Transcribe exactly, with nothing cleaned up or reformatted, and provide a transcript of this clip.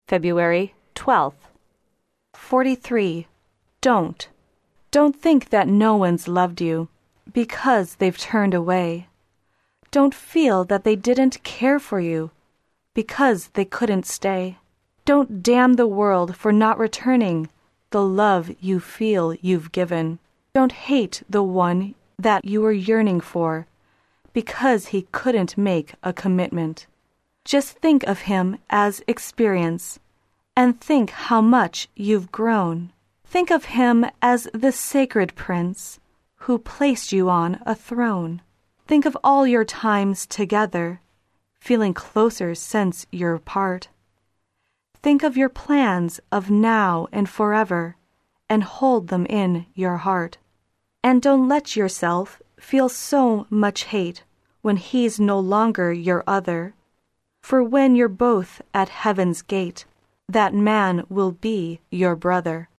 February twelfth. forty-three. Don't. Don't think that no one's loved you because they've turned away. Don't feel that they didn't care for you because they couldn't stay. Don't damn the world for not returning the love you feel you've given. Don't hate the one that you were yearning for because he couldn't make a commitment. Just think of him as experience and think how much you've grown. Think of him as the sacred prince who placed you on a throne. Think of all your times together, feeling closer since you're apart. Think of your plans of now and forever, and hold them in your heart. And don't let yourself feel so much hate when he's no longer your other. For when you're both at heaven's gate, that man will be your brother.